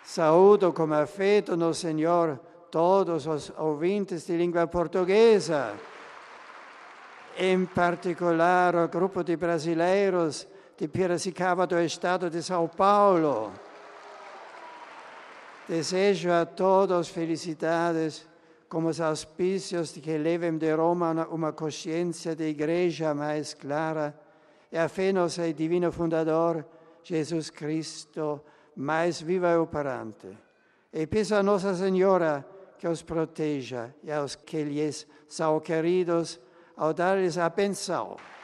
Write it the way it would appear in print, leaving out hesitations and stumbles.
Saúdo com afeto no Senhor todos os ouvintes de língua portuguesa, em particular o grupo de brasileiros de Piracicaba do estado de São Paulo. Desejo a todos felicidades como os auspícios de que levem de Roma uma consciência de igreja mais clara e a fé no seu divino fundador, Jesus Cristo, mais viva e operante. E peço a Nossa Senhora que os proteja e aos que lhes são queridos, ao dar-lhes a benção.